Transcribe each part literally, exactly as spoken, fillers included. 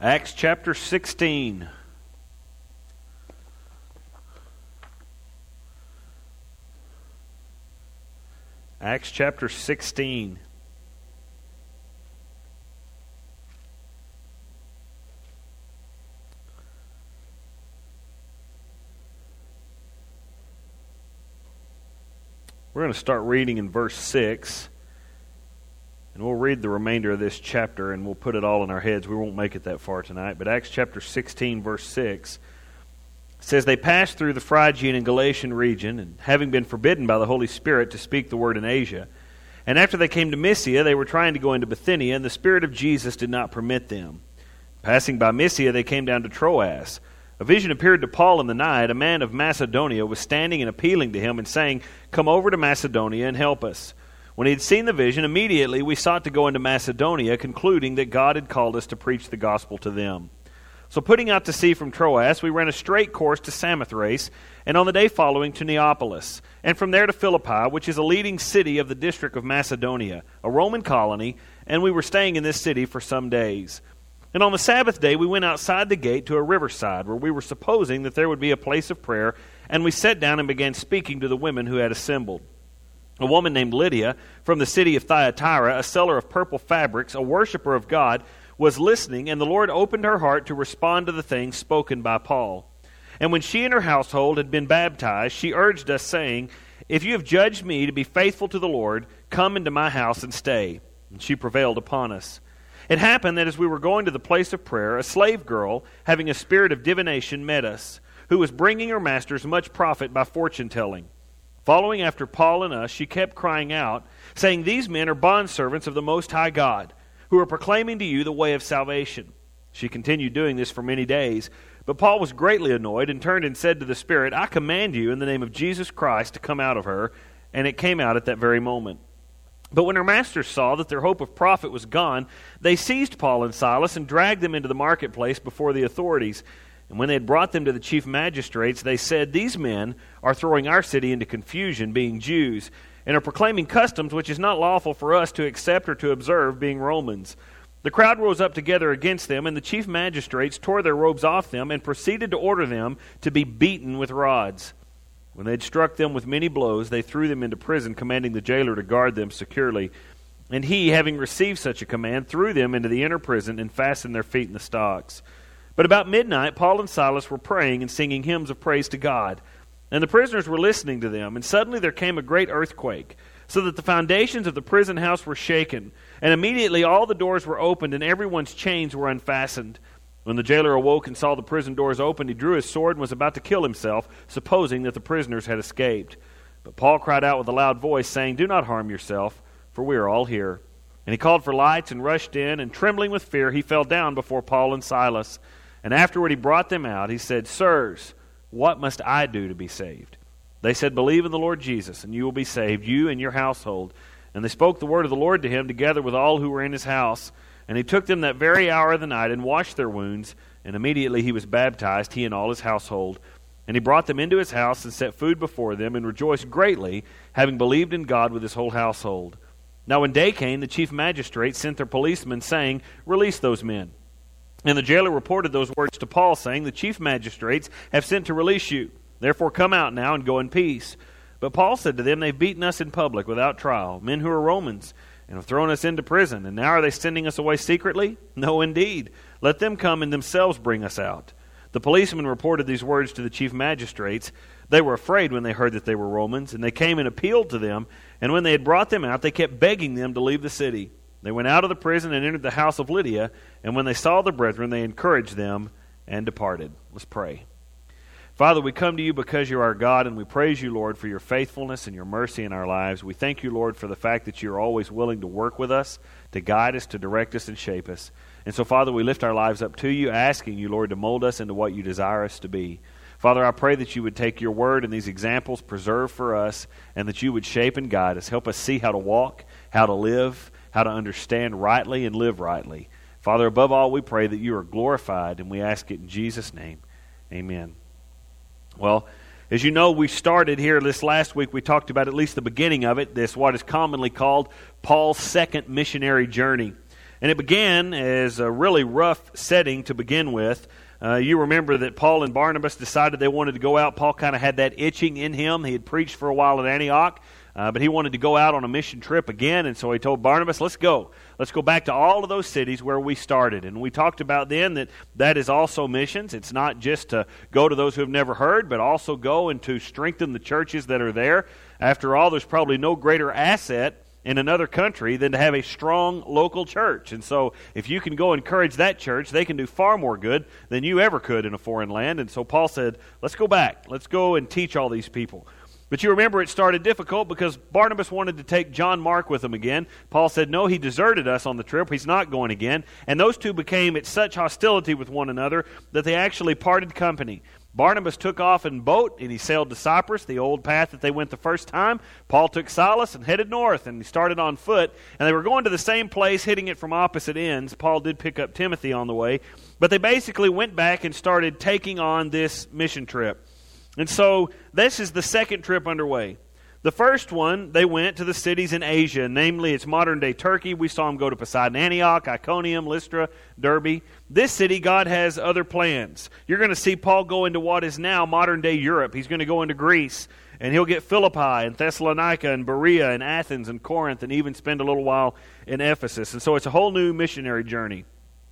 Acts chapter sixteen. Acts chapter sixteen. We're going to start reading in verse six. And we'll read the remainder of this chapter and we'll put it all in our heads. We won't make it that far tonight. But Acts chapter sixteen, verse six says, "They passed through the Phrygian and Galatian region, and having been forbidden by the Holy Spirit to speak the word in Asia, and after they came to Mysia, they were trying to go into Bithynia, and the Spirit of Jesus did not permit them. Passing by Mysia, they came down to Troas. A vision appeared to Paul in the night. A man of Macedonia was standing and appealing to him and saying, 'Come over to Macedonia and help us.' When he had seen the vision, immediately we sought to go into Macedonia, concluding that God had called us to preach the gospel to them. So putting out to sea from Troas, we ran a straight course to Samothrace, and on the day following to Neapolis, and from there to Philippi, which is a leading city of the district of Macedonia, a Roman colony, and we were staying in this city for some days. And on the Sabbath day we went outside the gate to a riverside, where we were supposing that there would be a place of prayer, and we sat down and began speaking to the women who had assembled. A woman named Lydia, from the city of Thyatira, a seller of purple fabrics, a worshiper of God, was listening, and the Lord opened her heart to respond to the things spoken by Paul. And when she and her household had been baptized, she urged us, saying, 'If you have judged me to be faithful to the Lord, come into my house and stay.' And she prevailed upon us. It happened that as we were going to the place of prayer, a slave girl, having a spirit of divination, met us, who was bringing her masters much profit by fortune-telling. Following after Paul and us, she kept crying out, saying, 'These men are bondservants of the Most High God, who are proclaiming to you the way of salvation.' She continued doing this for many days. But Paul was greatly annoyed and turned and said to the Spirit, 'I command you in the name of Jesus Christ to come out of her.' And it came out at that very moment. But when her masters saw that their hope of profit was gone, they seized Paul and Silas and dragged them into the marketplace before the authorities. And when they had brought them to the chief magistrates, they said, 'These men are throwing our city into confusion, being Jews, and are proclaiming customs which is not lawful for us to accept or to observe, being Romans.' The crowd rose up together against them, and the chief magistrates tore their robes off them and proceeded to order them to be beaten with rods. When they had struck them with many blows, they threw them into prison, commanding the jailer to guard them securely. And he, having received such a command, threw them into the inner prison and fastened their feet in the stocks. But about midnight, Paul and Silas were praying and singing hymns of praise to God. And the prisoners were listening to them. And suddenly there came a great earthquake, so that the foundations of the prison house were shaken. And immediately all the doors were opened, and everyone's chains were unfastened. When the jailer awoke and saw the prison doors opened, he drew his sword and was about to kill himself, supposing that the prisoners had escaped. But Paul cried out with a loud voice, saying, 'Do not harm yourself, for we are all here.' And he called for lights and rushed in, and trembling with fear, he fell down before Paul and Silas. And afterward he brought them out. He said, 'Sirs, what must I do to be saved?' They said, 'Believe in the Lord Jesus, and you will be saved, you and your household.' And they spoke the word of the Lord to him, together with all who were in his house. And he took them that very hour of the night, and washed their wounds. And immediately he was baptized, he and all his household. And he brought them into his house, and set food before them, and rejoiced greatly, having believed in God with his whole household. Now when day came, the chief magistrates sent their policemen, saying, 'Release those men.' And the jailer reported those words to Paul, saying, 'The chief magistrates have sent to release you. Therefore come out now and go in peace.' But Paul said to them, 'They've beaten us in public without trial, men who are Romans, and have thrown us into prison. And now are they sending us away secretly? No, indeed. Let them come and themselves bring us out.' The policemen reported these words to the chief magistrates. They were afraid when they heard that they were Romans, and they came and appealed to them. And when they had brought them out, they kept begging them to leave the city. They went out of the prison and entered the house of Lydia, and when they saw the brethren, they encouraged them and departed." Let's pray. Father, we come to you because you are our God, and we praise you, Lord, for your faithfulness and your mercy in our lives. We thank you, Lord, for the fact that you are always willing to work with us, to guide us, to direct us, and shape us. And so, Father, we lift our lives up to you, asking you, Lord, to mold us into what you desire us to be. Father, I pray that you would take your word and these examples preserved for us, and that you would shape and guide us. Help us see how to walk, how to live, how to understand rightly and live rightly. Father, above all, we pray that you are glorified, and we ask it in Jesus' name. Amen. Well, as you know, we started here this last week. We talked about at least the beginning of it, this what is commonly called Paul's second missionary journey. And it began as a really rough setting to begin with. Uh, you remember that Paul and Barnabas decided they wanted to go out. Paul kind of had that itching in him. He had preached for a while at Antioch, uh, but he wanted to go out on a mission trip again, and so he told Barnabas, let's go. Let's go back to all of those cities where we started. And we talked about then that that is also missions. It's not just to go to those who have never heard, but also go and to strengthen the churches that are there. After all, there's probably no greater asset in another country than to have a strong local church. And so if you can go encourage that church, they can do far more good than you ever could in a foreign land. And so Paul said, let's go back. Let's go and teach all these people. But you remember it started difficult because Barnabas wanted to take John Mark with him again. Paul said, no, he deserted us on the trip. He's not going again. And those two became at such hostility with one another that they actually parted company. Barnabas took off in boat, and he sailed to Cyprus, the old path that they went the first time. Paul took Silas and headed north, and he started on foot. And they were going to the same place, hitting it from opposite ends. Paul did pick up Timothy on the way. But they basically went back and started taking on this mission trip. And so this is the second trip underway. The first one, they went to the cities in Asia, namely it's modern-day Turkey. We saw them go to Poseidon, Antioch, Iconium, Lystra, Derbe. This city, God has other plans. You're going to see Paul go into what is now modern-day Europe. He's going to go into Greece, and he'll get Philippi and Thessalonica and Berea and Athens and Corinth and even spend a little while in Ephesus. And so it's a whole new missionary journey.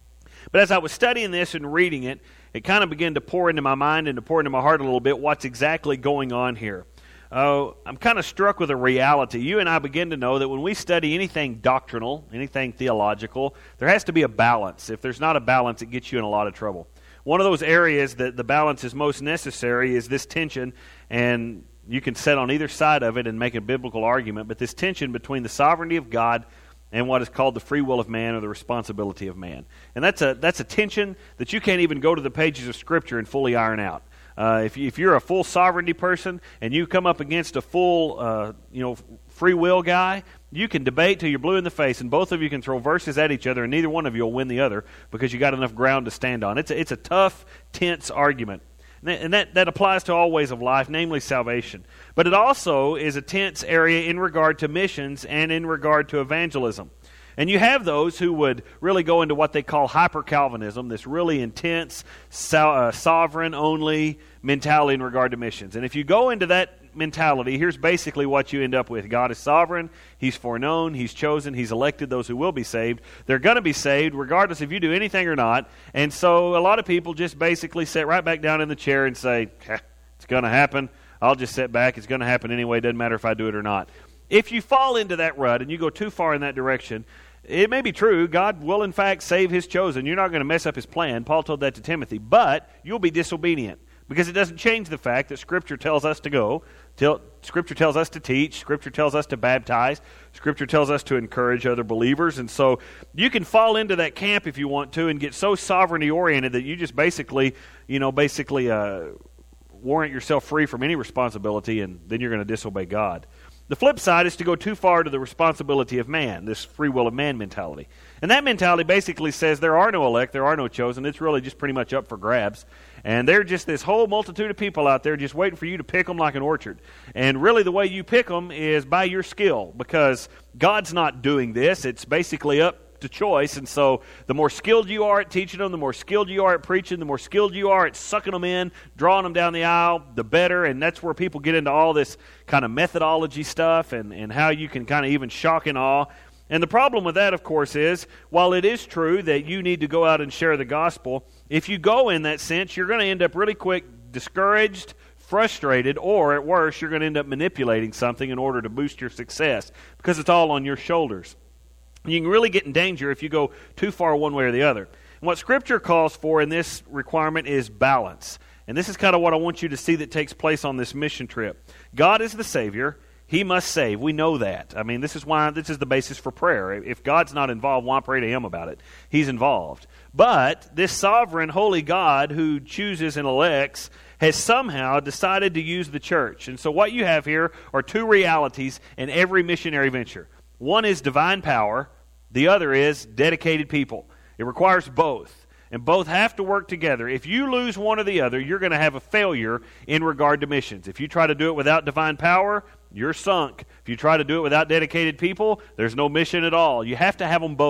But as I was studying this and reading it, it kind of began to pour into my mind and to pour into my heart a little bit what's exactly going on here. Uh, I'm kind of struck with a reality. You and I begin to know that when we study anything doctrinal, anything theological, there has to be a balance. If there's not a balance, it gets you in a lot of trouble. One of those areas that the balance is most necessary is this tension, and you can sit on either side of it and make a biblical argument, but this tension between the sovereignty of God and what is called the free will of man or the responsibility of man. And that's a that's a tension that you can't even go to the pages of Scripture and fully iron out. Uh, if, you, if you're a full sovereignty person and you come up against a full uh, you know, free will guy, you can debate till you're blue in the face, and both of you can throw verses at each other, and neither one of you will win the other because you got enough ground to stand on. It's a, it's a tough, tense argument. And that, that applies to all ways of life, namely salvation. But it also is a tense area in regard to missions and in regard to evangelism. And you have those who would really go into what they call hyper-Calvinism, this really intense, so, uh, sovereign-only mentality in regard to missions. And if you go into that mentality, here's basically what you end up with. God is sovereign, He's foreknown, He's chosen, He's elected those who will be saved. They're going to be saved regardless if you do anything or not. And so a lot of people just basically sit right back down in the chair and say, it's going to happen, I'll just sit back, it's going to happen anyway, doesn't matter if I do it or not. If you fall into that rut and you go too far in that direction, it may be true, God will in fact save His chosen. You're not going to mess up His plan. Paul told that to Timothy. But you'll be disobedient because it doesn't change the fact that Scripture tells us to go. Scripture tells us to teach. Scripture tells us to baptize. Scripture tells us to encourage other believers. And so you can fall into that camp if you want to and get so sovereignty-oriented that you just basically, you know, basically uh, warrant yourself free from any responsibility, and then you're going to disobey God. The flip side is to go too far to the responsibility of man, this free will of man mentality. And that mentality basically says there are no elect, there are no chosen. It's really just pretty much up for grabs. And they're just this whole multitude of people out there just waiting for you to pick them like an orchard. And really the way you pick them is by your skill, because God's not doing this. It's basically up to choice. And so the more skilled you are at teaching them, the more skilled you are at preaching, the more skilled you are at sucking them in, drawing them down the aisle, the better. And that's where people get into all this kind of methodology stuff and, and how you can kind of even shock and awe. And the problem with that, of course, is while it is true that you need to go out and share the gospel, if you go in that sense, you're going to end up really quick discouraged, frustrated, or at worst, you're going to end up manipulating something in order to boost your success because it's all on your shoulders. You can really get in danger if you go too far one way or the other. And what Scripture calls for in this requirement is balance. And this is kind of what I want you to see that takes place on this mission trip. God is the Savior. He must save. We know that. I mean, this is why this is the basis for prayer. If God's not involved, why pray to Him about it? He's involved. But this sovereign, holy God who chooses and elects has somehow decided to use the church. And so what you have here are two realities in every missionary venture. One is divine power. The other is dedicated people. It requires both. And both have to work together. If you lose one or the other, you're going to have a failure in regard to missions. If you try to do it without divine power, you're sunk. If you try to do it without dedicated people, there's no mission at all. You have to have them both.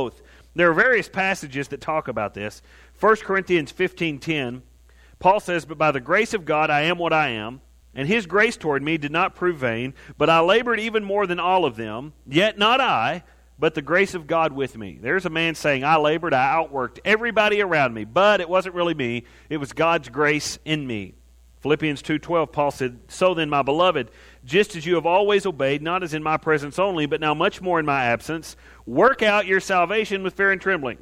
There are various passages that talk about this. First Corinthians fifteen ten, Paul says, "But by the grace of God I am what I am, and his grace toward me did not prove vain, but I labored even more than all of them, yet not I, but the grace of God with me." There's a man saying, I labored, I outworked everybody around me, but it wasn't really me. It was God's grace in me. Philippians two twelve, Paul said, "So then, my beloved, just as you have always obeyed, not as in my presence only, but now much more in my absence, work out your salvation with fear and trembling.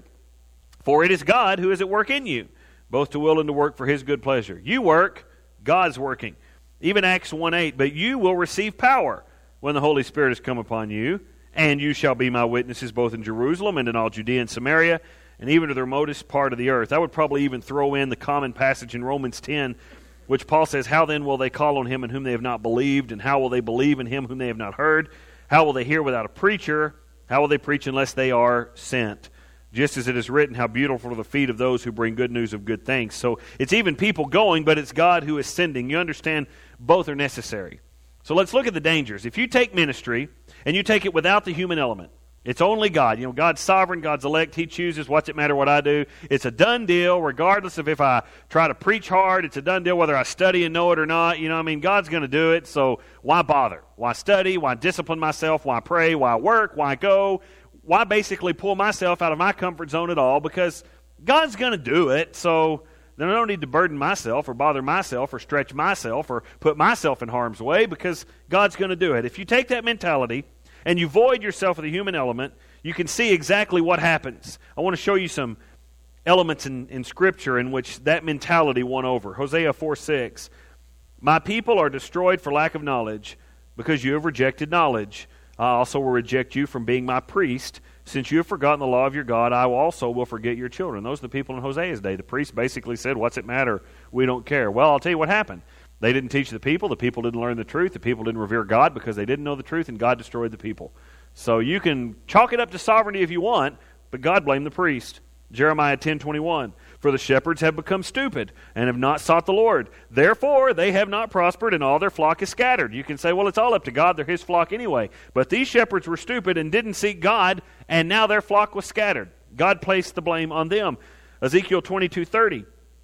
For it is God who is at work in you, both to will and to work for his good pleasure." You work, God's working. Even Acts one eight, "But you will receive power when the Holy Spirit has come upon you, and you shall be my witnesses both in Jerusalem and in all Judea and Samaria, and even to the remotest part of the earth." I would probably even throw in the common passage in Romans ten, which Paul says, "How then will they call on him in whom they have not believed? And how will they believe in him whom they have not heard? How will they hear without a preacher? How will they preach unless they are sent? Just as it is written, how beautiful are the feet of those who bring good news of good things." So it's even people going, but it's God who is sending. You understand, both are necessary. So let's look at the dangers. If you take ministry and you take it without the human element, it's only God. You know, God's sovereign, God's elect, He chooses. What's it matter what I do? It's a done deal, regardless of if I try to preach hard. It's a done deal whether I study and know it or not. You know, I mean, God's going to do it, so why bother? Why study? Why discipline myself? Why pray? Why work? Why go? Why basically pull myself out of my comfort zone at all? Because God's going to do it, so then I don't need to burden myself or bother myself or stretch myself or put myself in harm's way, because God's going to do it. If you take that mentality and you void yourself of the human element, you can see exactly what happens. I want to show you some elements in, in Scripture in which that mentality won over. Hosea four six, "My people are destroyed for lack of knowledge, because you have rejected knowledge. I also will reject you from being my priest. Since you have forgotten the law of your God, I also will forget your children." Those are the people in Hosea's day. The priest basically said, what's it matter? We don't care. Well, I'll tell you what happened. They didn't teach the people. The people didn't learn the truth. The people didn't revere God because they didn't know the truth, and God destroyed the people. So you can chalk it up to sovereignty if you want, but God blamed the priest. Jeremiah ten twenty-one, "For the shepherds have become stupid and have not sought the Lord. Therefore they have not prospered, and all their flock is scattered." You can say, well, it's all up to God. They're His flock anyway. But these shepherds were stupid and didn't seek God, and now their flock was scattered. God placed the blame on them. Ezekiel twenty-two thirty,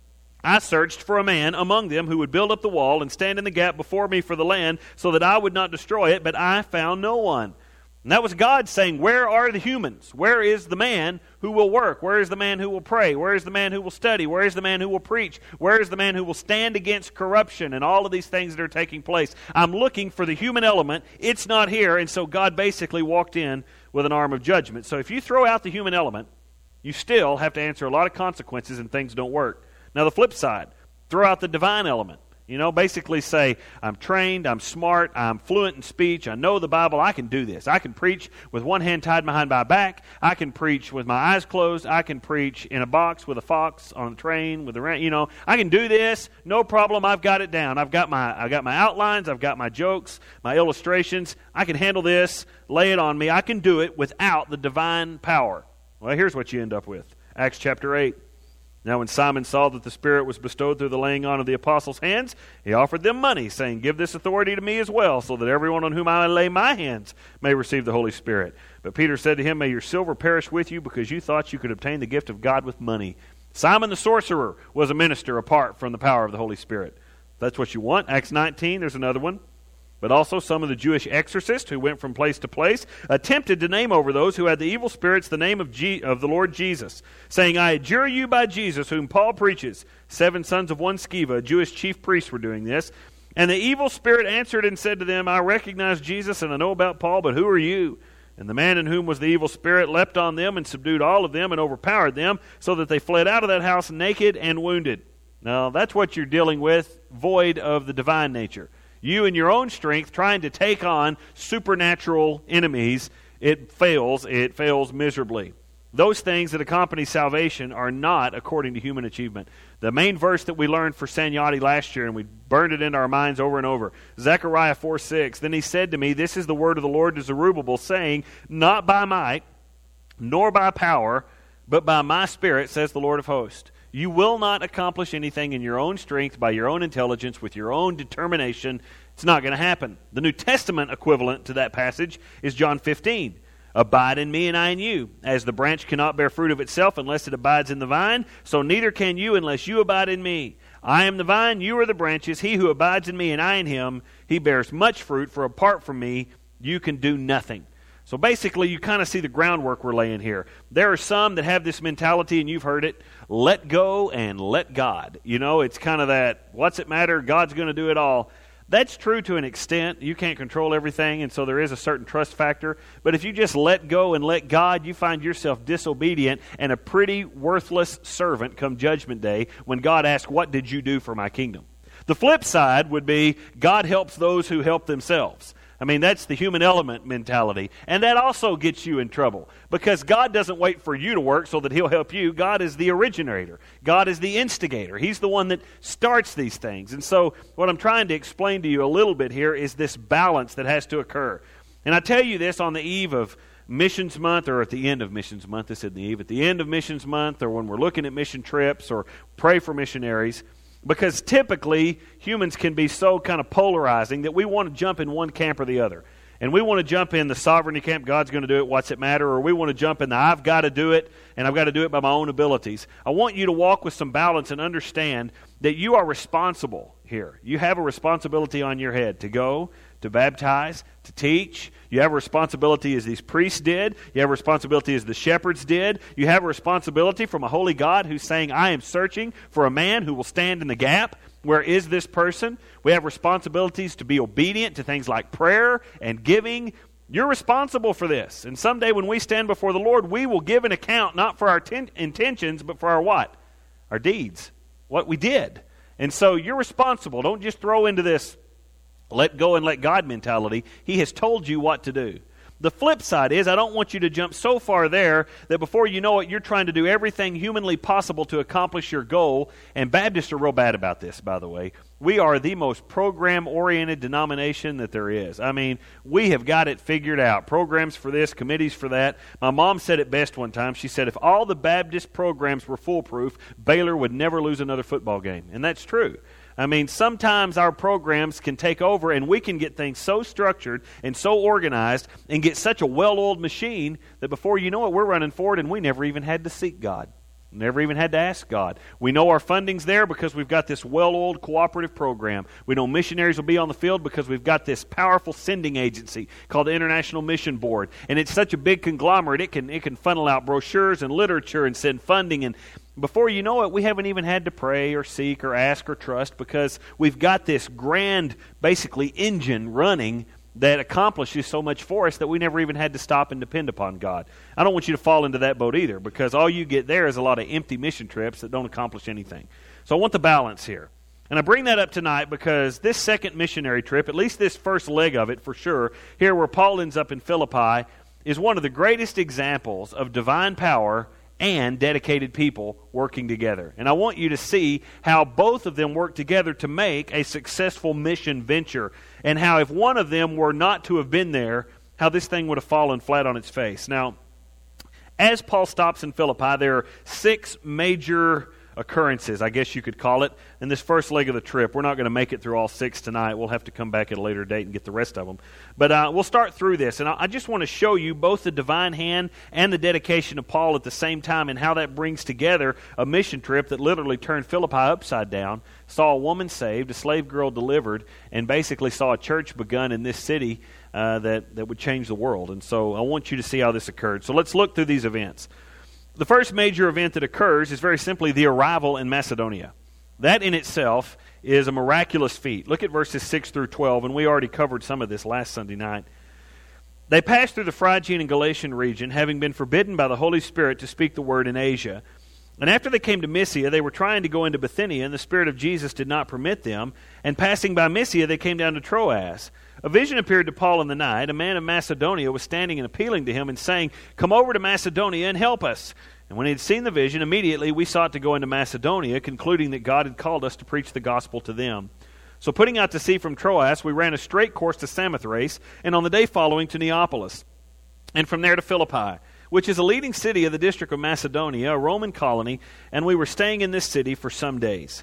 "I searched for a man among them who would build up the wall and stand in the gap before me for the land, so that I would not destroy it, but I found no one." And that was God saying, where are the humans? Where is the man who will work? Where is the man who will pray? Where is the man who will study? Where is the man who will preach? Where is the man who will stand against corruption and all of these things that are taking place? I'm looking for the human element. It's not here. And so God basically walked in with an arm of judgment. So if you throw out the human element, you still have to answer a lot of consequences, and things don't work. Now the flip side, throw out the divine element. You know, basically say, I'm trained, I'm smart, I'm fluent in speech, I know the Bible, I can do this. I can preach with one hand tied behind my back. I can preach with my eyes closed. I can preach in a box with a fox on a train with a rat. You know, I can do this, no problem. I've got it down. I've got my I've got my outlines, I've got my jokes, my illustrations. I can handle this, lay it on me. I can do it without the divine power. Well, here's what you end up with. Acts chapter eight. Now when Simon saw that the Spirit was bestowed through the laying on of the apostles' hands, he offered them money, saying, "Give this authority to me as well, so that everyone on whom I lay my hands may receive the Holy Spirit." But Peter said to him, "May your silver perish with you, because you thought you could obtain the gift of God with money." Simon the sorcerer was a minister apart from the power of the Holy Spirit. If that's what you want. Acts nineteen, there's another one. But also some of the Jewish exorcists who went from place to place attempted to name over those who had the evil spirits the name of, G- of the Lord Jesus, saying, "I adjure you by Jesus, whom Paul preaches." Seven sons of one Sceva, Jewish chief priests, were doing this. And the evil spirit answered and said to them, "I recognize Jesus and I know about Paul, but who are you?" And the man in whom was the evil spirit leapt on them and subdued all of them and overpowered them, so that they fled out of that house naked and wounded. Now that's what you're dealing with, void of the divine nature. You in your own strength trying to take on supernatural enemies, it fails. It fails miserably. Those things that accompany salvation are not according to human achievement. The main verse that we learned for Sanyati last year, and we burned it into our minds over and over, Zechariah four six, "Then he said to me, This is the word of the Lord to Zerubbabel, saying, Not by might, nor by power, but by my Spirit, says the Lord of hosts." You will not accomplish anything in your own strength, by your own intelligence, with your own determination. It's not going to happen. The New Testament equivalent to that passage is John fifteen. Abide in me and I in you. As the branch cannot bear fruit of itself unless it abides in the vine, so neither can you unless you abide in me. I am the vine, you are the branches. He who abides in me and I in him, he bears much fruit, for apart from me, you can do nothing. So basically, you kind of see the groundwork we're laying here. There are some that have this mentality, and you've heard it, let go and let God. You know, it's kind of that, what's it matter? God's going to do it all. That's true to an extent. You can't control everything, and so there is a certain trust factor. But if you just let go and let God, you find yourself disobedient and a pretty worthless servant come Judgment Day when God asks, what did you do for my kingdom? The flip side would be God helps those who help themselves. I mean, that's the human element mentality. And that also gets you in trouble because God doesn't wait for you to work so that He'll help you. God is the originator. God is the instigator. He's the one that starts these things. And so what I'm trying to explain to you a little bit here is this balance that has to occur. And I tell you this on the eve of Missions Month, or at the end of Missions Month. This isn't the eve. At the end of Missions Month, or when we're looking at mission trips or pray for missionaries. Because typically, humans can be so kind of polarizing that we want to jump in one camp or the other. And we want to jump in the sovereignty camp, God's going to do it, what's it matter? Or we want to jump in the I've got to do it, and I've got to do it by my own abilities. I want you to walk with some balance and understand that you are responsible here. You have a responsibility on your head to go, to baptize, to teach. You have a responsibility as these priests did. You have a responsibility as the shepherds did. You have a responsibility from a holy God who's saying, I am searching for a man who will stand in the gap. Where is this person? We have responsibilities to be obedient to things like prayer and giving. You're responsible for this. And someday when we stand before the Lord, we will give an account not for our ten- intentions, but for our what? Our deeds. What we did. And so you're responsible. Don't just throw into this let go and let God mentality. He has told you what to do. The flip side is I don't want you to jump so far there that before you know it, you're trying to do everything humanly possible to accomplish your goal. And Baptists are real bad about this, by the way. We are the most program-oriented denomination that there is. I mean, we have got it figured out. Programs for this, committees for that. My mom said it best one time. She said, if all the Baptist programs were foolproof, Baylor would never lose another football game. And that's true. I mean, sometimes our programs can take over and we can get things so structured and so organized and get such a well-oiled machine that before you know it, we're running forward and we never even had to seek God. Never even had to ask God. We know our funding's there because we've got this well-oiled cooperative program. We know missionaries will be on the field because we've got this powerful sending agency called the International Mission Board. And it's such a big conglomerate, it can, it can funnel out brochures and literature and send funding. And before you know it, we haven't even had to pray or seek or ask or trust because we've got this grand, basically, engine running that accomplishes so much for us that we never even had to stop and depend upon God. I don't want you to fall into that boat either because all you get there is a lot of empty mission trips that don't accomplish anything. So I want the balance here. And I bring that up tonight because this second missionary trip, at least this first leg of it for sure, here where Paul ends up in Philippi, is one of the greatest examples of divine power and dedicated people working together. And I want you to see how both of them work together to make a successful mission venture, and how if one of them were not to have been there, how this thing would have fallen flat on its face. Now, as Paul stops in Philippi, there are six major occurrences, I guess you could call it, in this first leg of the trip. We're not going to make it through all six tonight. We'll have to come back at a later date and get the rest of them. But uh, we'll start through this, and I just want to show you both the divine hand and the dedication of Paul at the same time, and how that brings together a mission trip that literally turned Philippi upside down, saw a woman saved, a slave girl delivered, and basically saw a church begun in this city uh, that, that would change the world. And so I want you to see how this occurred. So let's look through these events. The first major event that occurs is very simply the arrival in Macedonia. That in itself is a miraculous feat. Look at verses six through twelve, and we already covered some of this last Sunday night. They passed through the Phrygian and Galatian region, having been forbidden by the Holy Spirit to speak the word in Asia. And after they came to Mysia, they were trying to go into Bithynia, and the Spirit of Jesus did not permit them. And passing by Mysia, they came down to Troas. A vision appeared to Paul in the night. A man of Macedonia was standing and appealing to him and saying, "Come over to Macedonia and help us." And when he had seen the vision, immediately we sought to go into Macedonia, concluding that God had called us to preach the gospel to them. So putting out to sea from Troas, we ran a straight course to Samothrace, and on the day following to Neapolis, and from there to Philippi, which is a leading city of the district of Macedonia, a Roman colony, and we were staying in this city for some days.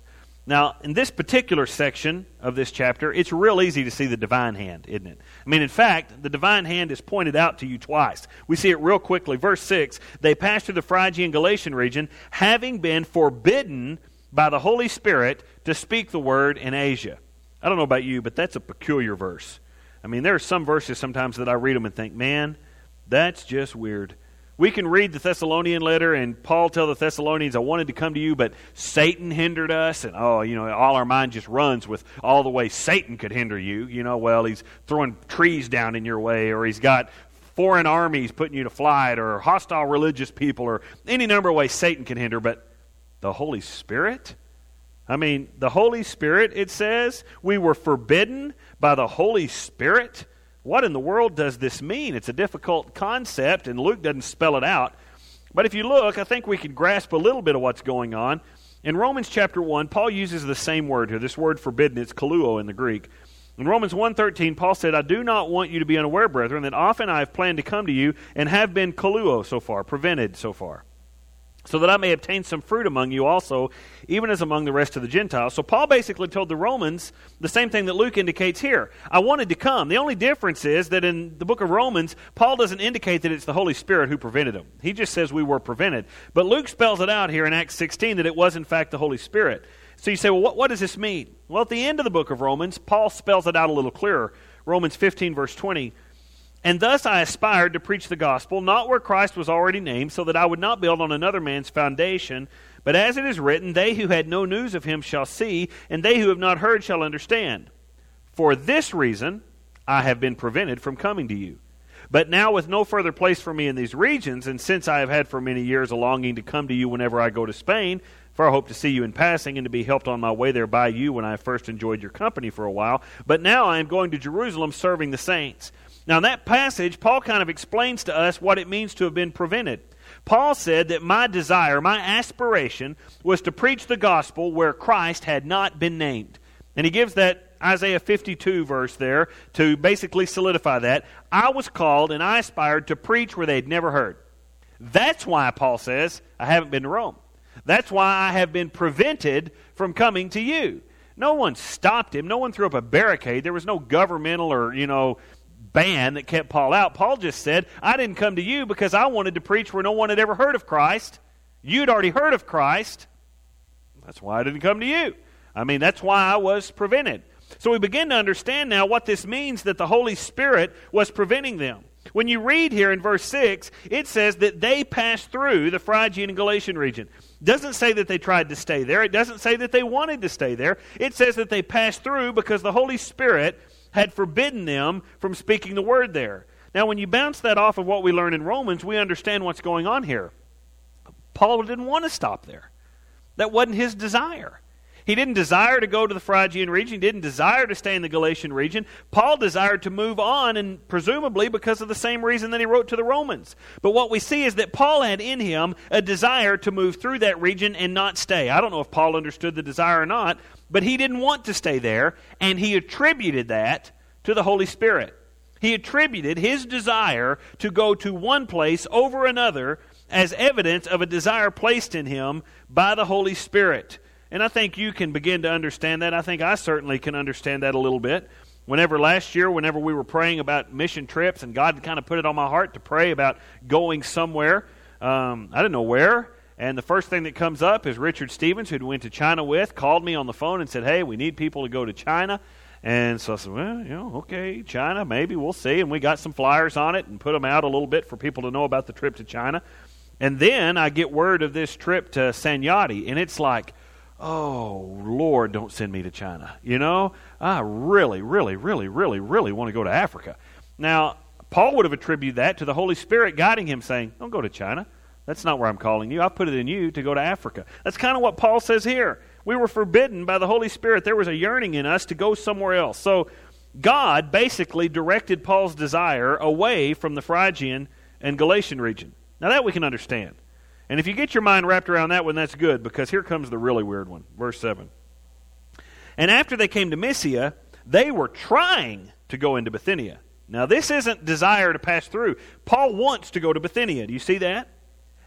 Now, in this particular section of this chapter, it's real easy to see the divine hand, isn't it? I mean, in fact, the divine hand is pointed out to you twice. We see it real quickly. Verse six, they passed through the Phrygian Galatian region, having been forbidden by the Holy Spirit to speak the word in Asia. I don't know about you, but that's a peculiar verse. I mean, there are some verses sometimes that I read them and think, man, that's just weird. We can read the Thessalonian letter and Paul tell the Thessalonians, I wanted to come to you, but Satan hindered us. And, oh, you know, all our mind just runs with all the ways Satan could hinder you. You know, well, he's throwing trees down in your way, or he's got foreign armies putting you to flight, or hostile religious people, or any number of ways Satan can hinder. But the Holy Spirit? I mean, the Holy Spirit, it says, we were forbidden by the Holy Spirit. What in the world does this mean? It's a difficult concept, and Luke doesn't spell it out. But if you look, I think we can grasp a little bit of what's going on. In Romans chapter one, Paul uses the same word here, this word forbidden. It's kaluo in the Greek. In Romans one thirteen, Paul said, I do not want you to be unaware, brethren, that often I have planned to come to you and have been kaluo so far, prevented so far, so that I may obtain some fruit among you also, even as among the rest of the Gentiles. So Paul basically told the Romans the same thing that Luke indicates here. I wanted to come. The only difference is that in the book of Romans, Paul doesn't indicate that it's the Holy Spirit who prevented him. He just says we were prevented. But Luke spells it out here in Acts sixteen that it was in fact the Holy Spirit. So you say, well, what, what does this mean? Well, at the end of the book of Romans, Paul spells it out a little clearer. Romans fifteen, verse twenty. And thus I aspired to preach the gospel, not where Christ was already named, so that I would not build on another man's foundation. But as it is written, they who had no news of him shall see, and they who have not heard shall understand. For this reason I have been prevented from coming to you. But now with no further place for me in these regions, and since I have had for many years a longing to come to you whenever I go to Spain, for I hope to see you in passing, and to be helped on my way there by you when I first enjoyed your company for a while. But now I am going to Jerusalem serving the saints. Now, in that passage, Paul kind of explains to us what it means to have been prevented. Paul said that my desire, my aspiration, was to preach the gospel where Christ had not been named. And he gives that Isaiah fifty-two verse there to basically solidify that. I was called and I aspired to preach where they'd never heard. That's why Paul says, I haven't been to Rome. That's why I have been prevented from coming to you. No one stopped him. No one threw up a barricade. There was no governmental or, you know, ban that kept Paul out. Paul just said, I didn't come to you because I wanted to preach where no one had ever heard of Christ. You'd already heard of Christ. That's why I didn't come to you. I mean, that's why I was prevented. So we begin to understand now what this means, that the Holy Spirit was preventing them. When you read here in verse six, it says that they passed through the Phrygian and Galatian region. It doesn't say that they tried to stay there. It doesn't say that they wanted to stay there. It says that they passed through because the Holy Spirit had forbidden them from speaking the word there. Now, when you bounce that off of what we learn in Romans, we understand what's going on here. Paul didn't want to stop there. That wasn't his desire. He didn't desire to go to the Phrygian region. He didn't desire to stay in the Galatian region. Paul desired to move on, and presumably because of the same reason that he wrote to the Romans. But what we see is that Paul had in him a desire to move through that region and not stay. I don't know if Paul understood the desire or not, but he didn't want to stay there, and he attributed that to the Holy Spirit. He attributed his desire to go to one place over another as evidence of a desire placed in him by the Holy Spirit. And I think you can begin to understand that. I think I certainly can understand that a little bit. Whenever last year, whenever we were praying about mission trips, and God kind of put it on my heart to pray about going somewhere, um, I didn't know where. And the first thing that comes up is Richard Stevens, who we went to China with, called me on the phone and said, hey, we need people to go to China. And so I said, well, you know, okay, China, maybe, we'll see. And we got some flyers on it and put them out a little bit for people to know about the trip to China. And then I get word of this trip to Sanyati, and it's like, oh, Lord, don't send me to China. You know, I really, really, really, really, really want to go to Africa. Now, Paul would have attributed that to the Holy Spirit guiding him, saying, don't go to China. That's not where I'm calling you. I put it in you to go to Africa. That's kind of what Paul says here. We were forbidden by the Holy Spirit. There was a yearning in us to go somewhere else. So God basically directed Paul's desire away from the Phrygian and Galatian region. Now that we can understand. And if you get your mind wrapped around that one, that's good, because here comes the really weird one. Verse seven. And after they came to Mysia, they were trying to go into Bithynia. Now this isn't desire to pass through. Paul wants to go to Bithynia. Do you see that?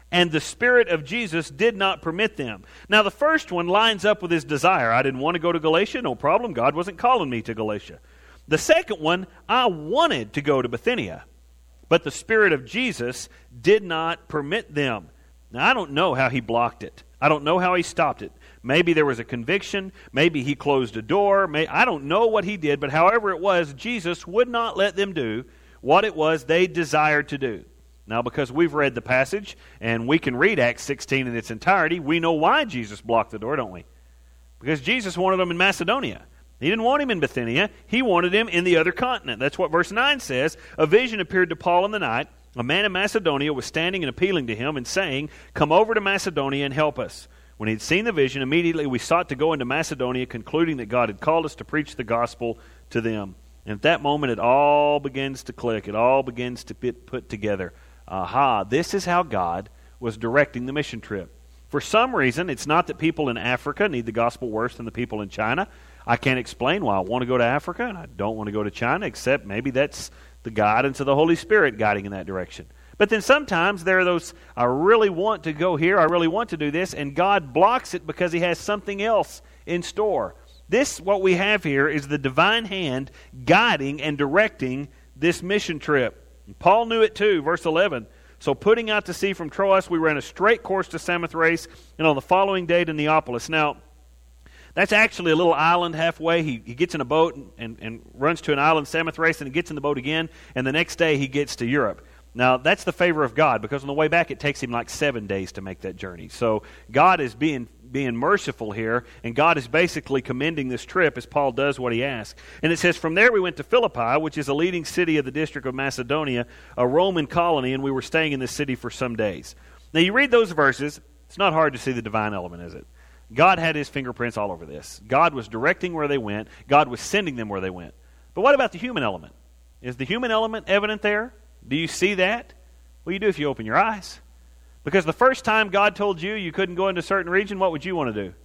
and the Spirit of Jesus did not permit them. Now the first one lines up with his desire. I didn't want to go to Galatia, no problem. God wasn't calling me to Galatia. The second one, I wanted to go to Bithynia, but the Spirit of Jesus did not permit them. Now I don't know how he blocked it. I don't know how he stopped it. Maybe there was a conviction. Maybe he closed a door. May, I don't know what he did, but however it was, Jesus would not let them do what it was they desired to do. Now, because we've read the passage, and we can read Acts sixteen in its entirety, we know why Jesus blocked the door, don't we? Because Jesus wanted them in Macedonia. He didn't want him in Bithynia. He wanted him in the other continent. That's what verse nine says. A vision appeared to Paul in the night. A man in Macedonia was standing and appealing to him and saying, "Come over to Macedonia and help us." When he had seen the vision, immediately we sought to go into Macedonia, concluding that God had called us to preach the gospel to them. And at that moment, it all begins to click. It all begins to get put together. Aha, this is how God was directing the mission trip. For some reason, it's not that people in Africa need the gospel worse than the people in China. I can't explain why I want to go to Africa and I don't want to go to China, except maybe that's the guidance of the Holy Spirit guiding in that direction. But then sometimes there are those, I really want to go here, I really want to do this, and God blocks it because he has something else in store. This, what we have here, is the divine hand guiding and directing this mission trip. And Paul knew it too, verse eleven. So putting out to sea from Troas, we ran a straight course to Samothrace, and on the following day to Neapolis. Now, that's actually a little island halfway. He, he gets in a boat and, and, and runs to an island, Samothrace, and he gets in the boat again, and the next day he gets to Europe. Now, that's the favor of God, because on the way back it takes him like seven days to make that journey. So God is being being merciful here, and God is basically commending this trip as Paul does what he asks. And it says, from there we went to Philippi, which is a leading city of the district of Macedonia, a Roman colony, and we were staying in this city for some days. Now, you read those verses, it's not hard to see the divine element, is it? God had his fingerprints all over this. God was directing where they went. God was sending them where they went. But what about the human element? Is the human element evident there? Do you see that? Well, you do if you open your eyes. Because the first time God told you you couldn't go into a certain region, what would you want to do?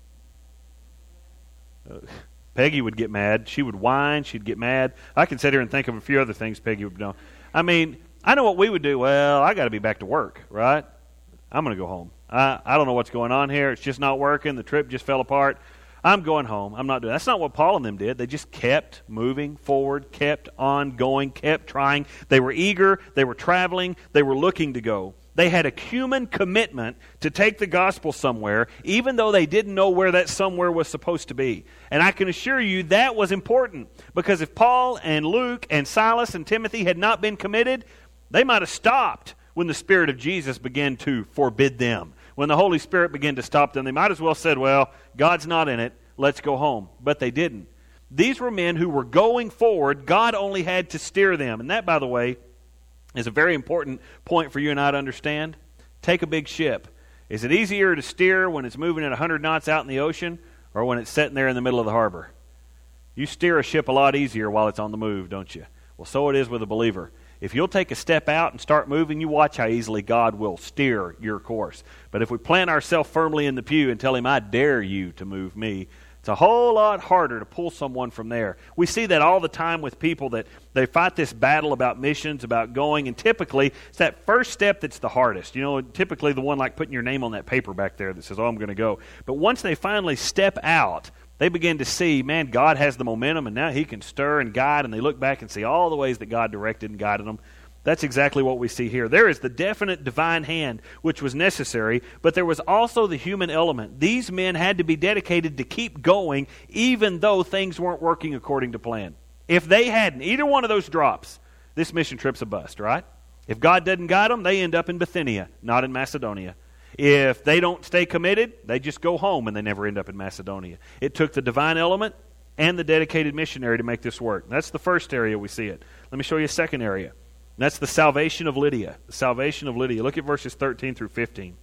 Uh, Peggy would get mad. She would whine. She'd get mad. I can sit here and think of a few other things Peggy would do. I mean, I know what we would do. Well, I got to be back to work, right? I'm going to go home. I, I don't know what's going on here. It's just not working. The trip just fell apart. I'm going home. I'm not doing that. That's not what Paul and them did. They just kept moving forward, kept on going, kept trying. They were eager. They were traveling. They were looking to go. They had a human commitment to take the gospel somewhere, even though they didn't know where that somewhere was supposed to be. And I can assure you that was important, because if Paul and Luke and Silas and Timothy had not been committed, they might have stopped when the Spirit of Jesus began to forbid them. When the Holy Spirit began to stop them, they might as well said, well, God's not in it, let's go home. But they didn't. These were men who were going forward. God only had to steer them. And that, by the way, is a very important point for you and I to understand. Take a big ship. Is it easier to steer when it's moving at one hundred knots out in the ocean, or when it's sitting there in the middle of the harbor? You steer a ship a lot easier while it's on the move, don't you? Well, so it is with a believer. If you'll take a step out and start moving, you watch how easily God will steer your course. But if we plant ourselves firmly in the pew and tell him, I dare you to move me, it's a whole lot harder to pull someone from there. We see that all the time with people that they fight this battle about missions, about going, and typically it's that first step that's the hardest. You know, typically the one like putting your name on that paper back there that says, oh, I'm going to go. But once they finally step out, they begin to see, man, God has the momentum, and now he can stir and guide, and they look back and see all the ways that God directed and guided them. That's exactly what we see here. There is the definite divine hand, which was necessary, but there was also the human element. These men had to be dedicated to keep going, even though things weren't working according to plan. If they hadn't, either one of those drops, this mission trip's a bust, right? If God doesn't guide them, they end up in Bithynia, not in Macedonia. If they don't stay committed, they just go home and they never end up in Macedonia. It took the divine element and the dedicated missionary to make this work. That's the first area we see it. Let me show you a second area. And that's the salvation of Lydia. The salvation of Lydia. Look at verses thirteen through fifteen.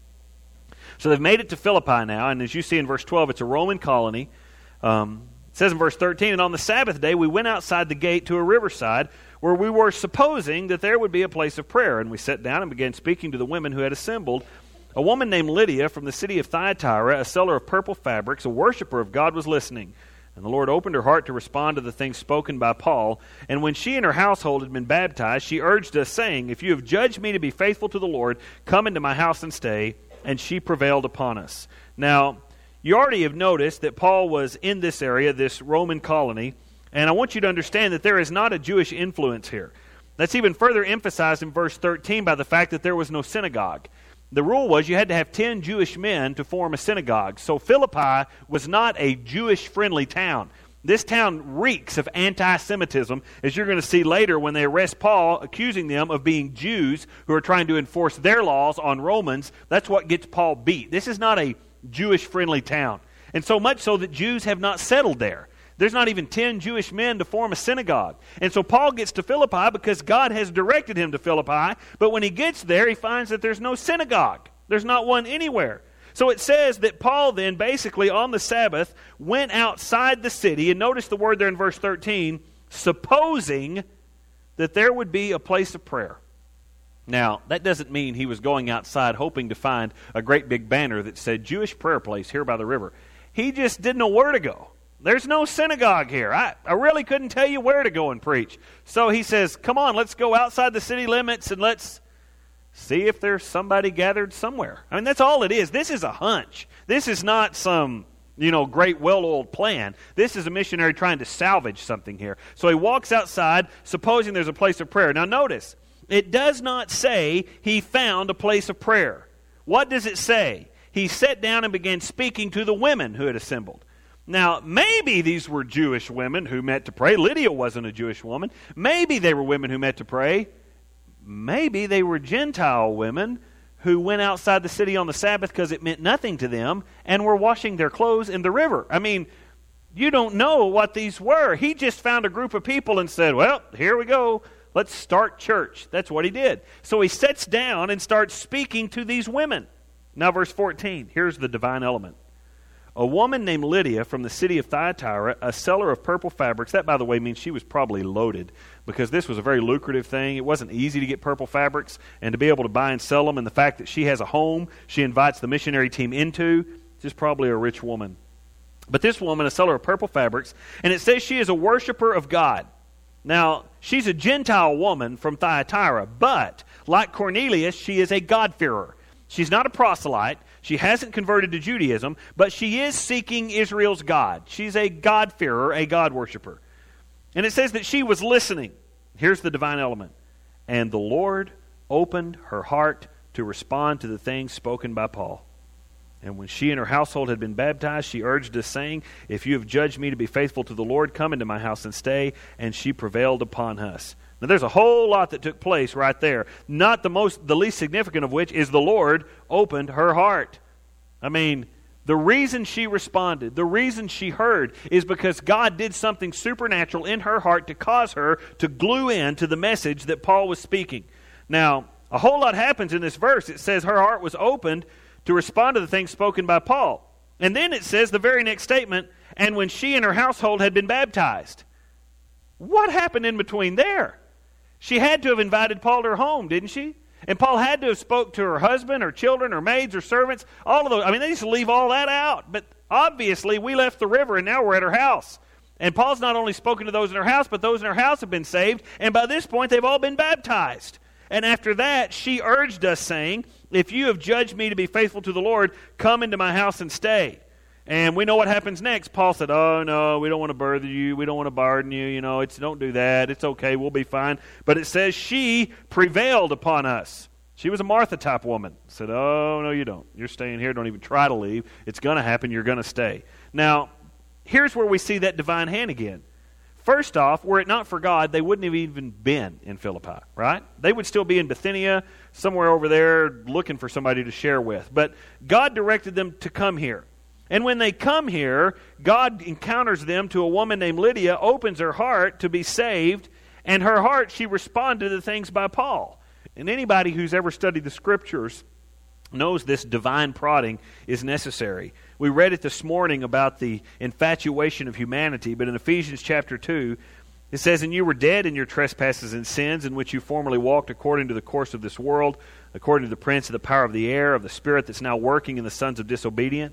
So they've made it to Philippi now, and as you see in verse twelve, it's a Roman colony. Um, it says in verse thirteen, and on the Sabbath day we went outside the gate to a riverside where we were supposing that there would be a place of prayer. And we sat down and began speaking to the women who had assembled. A woman named Lydia from the city of Thyatira, a seller of purple fabrics, a worshiper of God, was listening. And the Lord opened her heart to respond to the things spoken by Paul. And when she and her household had been baptized, she urged us, saying, If you have judged me to be faithful to the Lord, come into my house and stay. And she prevailed upon us. Now, you already have noticed that Paul was in this area, this Roman colony. And I want you to understand that there is not a Jewish influence here. That's even further emphasized in verse thirteen by the fact that there was no synagogue. The rule was you had to have ten Jewish men to form a synagogue. So Philippi was not a Jewish-friendly town. This town reeks of anti-Semitism, as you're going to see later when they arrest Paul, accusing them of being Jews who are trying to enforce their laws on Romans. That's what gets Paul beat. This is not a Jewish-friendly town. And so much so that Jews have not settled there. There's not even ten Jewish men to form a synagogue. And so Paul gets to Philippi because God has directed him to Philippi. But when he gets there, he finds that there's no synagogue. There's not one anywhere. So it says that Paul then basically on the Sabbath went outside the city. And notice the word there in verse thirteen, supposing that there would be a place of prayer. Now, that doesn't mean he was going outside hoping to find a great big banner that said Jewish prayer place here by the river. He just didn't know where to go. There's no synagogue here. I, I really couldn't tell you where to go and preach. So he says, come on, let's go outside the city limits and let's see if there's somebody gathered somewhere. I mean, that's all it is. This is a hunch. This is not some, you know, great well-oiled plan. This is a missionary trying to salvage something here. So he walks outside, supposing there's a place of prayer. Now notice, it does not say he found a place of prayer. What does it say? He sat down and began speaking to the women who had assembled. Now, maybe these were Jewish women who met to pray. Lydia wasn't a Jewish woman. Maybe they were women who met to pray. Maybe they were Gentile women who went outside the city on the Sabbath because it meant nothing to them and were washing their clothes in the river. I mean, you don't know what these were. He just found a group of people and said, well, here we go. Let's start church. That's what he did. So he sits down and starts speaking to these women. Now, verse fourteen, here's the divine element. A woman named Lydia from the city of Thyatira, a seller of purple fabrics. That, by the way, means she was probably loaded because this was a very lucrative thing. It wasn't easy to get purple fabrics and to be able to buy and sell them. And the fact that she has a home she invites the missionary team into, she's probably a rich woman. But this woman, a seller of purple fabrics, and it says she is a worshiper of God. Now, she's a Gentile woman from Thyatira, but like Cornelius, she is a God-fearer. She's not a proselyte. She hasn't converted to Judaism, but she is seeking Israel's God. She's a God-fearer, a God-worshiper. And it says that she was listening. Here's the divine element. And the Lord opened her heart to respond to the things spoken by Paul. And when she and her household had been baptized, she urged us, saying, If you have judged me to be faithful to the Lord, come into my house and stay. And she prevailed upon us. Now, there's a whole lot that took place right there. Not the most, the least significant of which is the Lord opened her heart. I mean, the reason she responded, the reason she heard, is because God did something supernatural in her heart to cause her to glue in to the message that Paul was speaking. Now, a whole lot happens in this verse. It says her heart was opened to respond to the things spoken by Paul. And then it says the very next statement, and when she and her household had been baptized. What happened in between there? She had to have invited Paul to her home, didn't she? And Paul had to have spoke to her husband, her children, her maids, her servants, all of those. I mean, they used to leave all that out. But obviously, we left the river, and now we're at her house. And Paul's not only spoken to those in her house, but those in her house have been saved. And by this point, they've all been baptized. And after that, she urged us, saying, If you have judged me to be faithful to the Lord, come into my house and stay. And we know what happens next. Paul said, oh, no, we don't want to burden you. We don't want to burden you. You know, it's don't do that. It's okay. We'll be fine. But it says she prevailed upon us. She was a Martha-type woman. Said, oh, no, you don't. You're staying here. Don't even try to leave. It's going to happen. You're going to stay. Now, here's where we see that divine hand again. First off, were it not for God, they wouldn't have even been in Philippi, right? They would still be in Bithynia, somewhere over there, looking for somebody to share with. But God directed them to come here. And when they come here, God encounters them to a woman named Lydia, opens her heart to be saved, and her heart, she responded to the things by Paul. And anybody who's ever studied the Scriptures knows this divine prodding is necessary. We read it this morning about the infatuation of humanity, but in Ephesians chapter two, it says, And you were dead in your trespasses and sins, in which you formerly walked according to the course of this world, according to the prince of the power of the air, of the spirit that's now working in the sons of disobedience,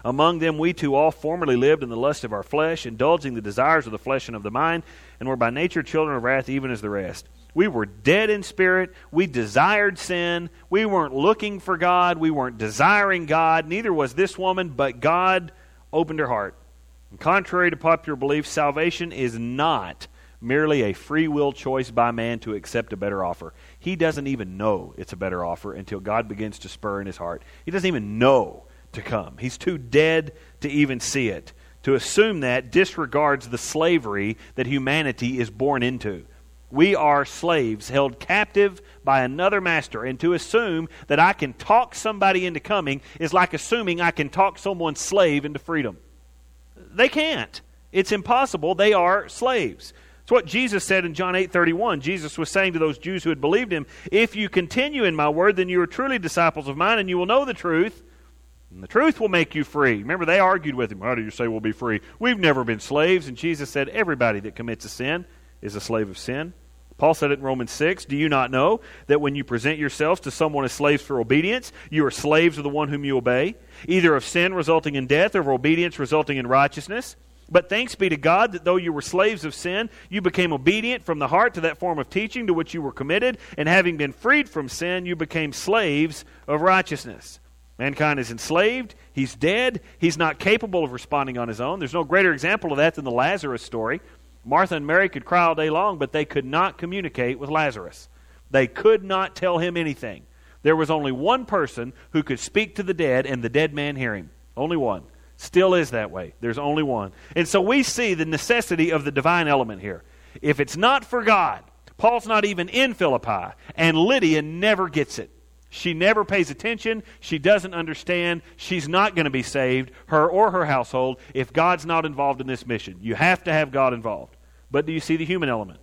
Among them we too all formerly lived in the lust of our flesh, indulging the desires of the flesh and of the mind, and were by nature children of wrath even as the rest. We were dead in spirit. We desired sin. We weren't looking for God. We weren't desiring God. Neither was this woman, but God opened her heart. And contrary to popular belief, salvation is not merely a free will choice by man to accept a better offer. He doesn't even know it's a better offer until God begins to spur in his heart. He doesn't even know to come. He's too dead to even see it. To assume that disregards the slavery that humanity is born into. We are slaves held captive by another master, and to assume that I can talk somebody into coming is like assuming I can talk someone's slave into freedom. They can't. It's impossible. They are slaves. It's what Jesus said in John eight thirty-one. Jesus was saying to those Jews who had believed him, "If you continue in my word, then you are truly disciples of mine, and you will know the truth, and the truth will make you free." Remember, they argued with him. "How do you say we'll be free? We've never been slaves." And Jesus said, everybody that commits a sin is a slave of sin. Paul said it in Romans six, "Do you not know that when you present yourselves to someone as slaves for obedience, you are slaves of the one whom you obey, either of sin resulting in death or of obedience resulting in righteousness? But thanks be to God that though you were slaves of sin, you became obedient from the heart to that form of teaching to which you were committed, and having been freed from sin, you became slaves of righteousness." Mankind is enslaved. He's dead. He's not capable of responding on his own. There's no greater example of that than the Lazarus story. Martha and Mary could cry all day long, but they could not communicate with Lazarus. They could not tell him anything. There was only one person who could speak to the dead, and the dead man hear him. Only one. Still is that way. There's only one. And so we see the necessity of the divine element here. If it's not for God, Paul's not even in Philippi, and Lydia never gets it. She never pays attention. She doesn't understand. She's not going to be saved, her or her household, if God's not involved in this mission. You have to have God involved. But do you see the human element?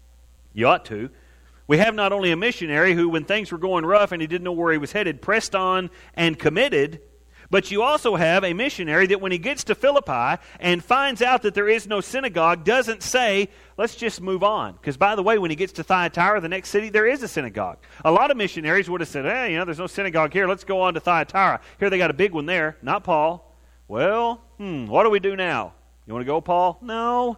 You ought to. We have not only a missionary who, when things were going rough and he didn't know where he was headed, pressed on and committed, but you also have a missionary that when he gets to Philippi and finds out that there is no synagogue, doesn't say, let's just move on. Because by the way, when he gets to Thyatira, the next city, there is a synagogue. A lot of missionaries would have said, hey, you know, there's no synagogue here. Let's go on to Thyatira. Here they got a big one there. Not Paul. Well, hmm, what do we do now? You want to go, Paul? No.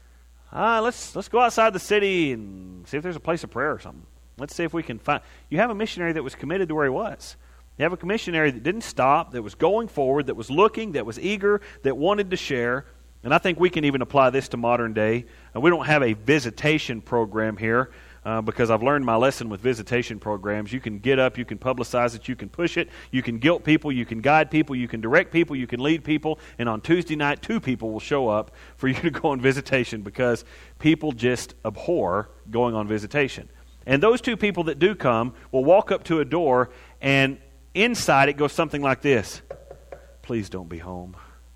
Uh, let's let's go outside the city and see if there's a place of prayer or something. Let's see if we can find. You have a missionary that was committed to where he was. You have a missionary that didn't stop, that was going forward, that was looking, that was eager, that wanted to share. And I think we can even apply this to modern day. Uh, we don't have a visitation program here uh, because I've learned my lesson with visitation programs. You can get up, you can publicize it, you can push it, you can guilt people, you can guide people, you can direct people, you can lead people. And on Tuesday night, two people will show up for you to go on visitation because people just abhor going on visitation. And those two people that do come will walk up to a door, and inside it goes something like this. Please don't be home.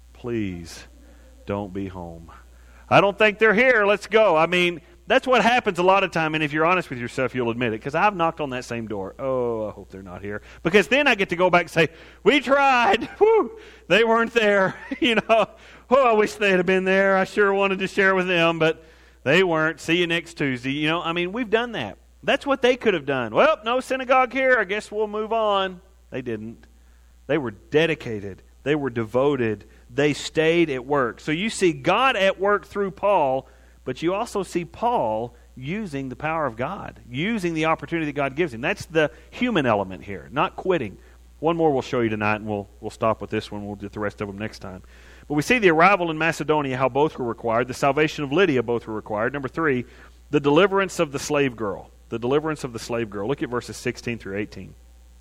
Please don't be home. I don't think they're here. Let's go. I mean, that's what happens a lot of time, and if you're honest with yourself, you'll admit it, because I've knocked on that same door. Oh, I hope they're not here. Because then I get to go back and say, we tried. Whew, they weren't there. You know, oh, I wish they'd have been there. I sure wanted to share with them, but they weren't. See you next Tuesday. You know, I mean, we've done that. That's what they could have done. Well, no synagogue here. I guess we'll move on. They didn't. They were dedicated. They were devoted. They stayed at work. So you see God at work through Paul, but you also see Paul using the power of God, using the opportunity that God gives him. That's the human element here, not quitting. One more we'll show you tonight, and we'll we'll stop with this one. We'll get the rest of them next time. But we see the arrival in Macedonia, how both were required. The salvation of Lydia, both were required. Number three, the deliverance of the slave girl. The deliverance of the slave girl. Look at verses sixteen through eighteen.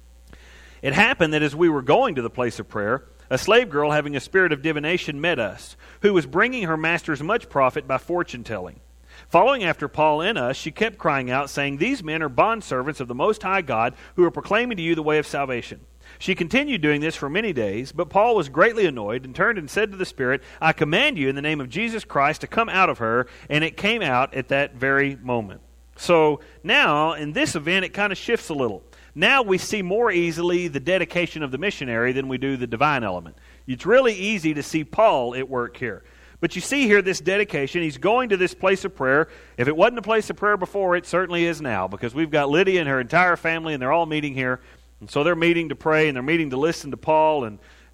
It happened that as we were going to the place of prayer, a slave girl having a spirit of divination met us, who was bringing her masters much profit by fortune-telling. Following after Paul and us, she kept crying out, saying, "These men are bondservants of the Most High God, who are proclaiming to you the way of salvation." She continued doing this for many days, but Paul was greatly annoyed and turned and said to the Spirit, "I command you in the name of Jesus Christ to come out of her," and it came out at that very moment. So now, in this event, it kind of shifts a little. Now we see more easily the dedication of the missionary than we do the divine element. It's really easy to see Paul at work here. But you see here this dedication. He's going to this place of prayer. If it wasn't a place of prayer before, it certainly is now, because we've got Lydia and her entire family, and they're all meeting here. And so they're meeting to pray, and they're meeting to listen to Paul, and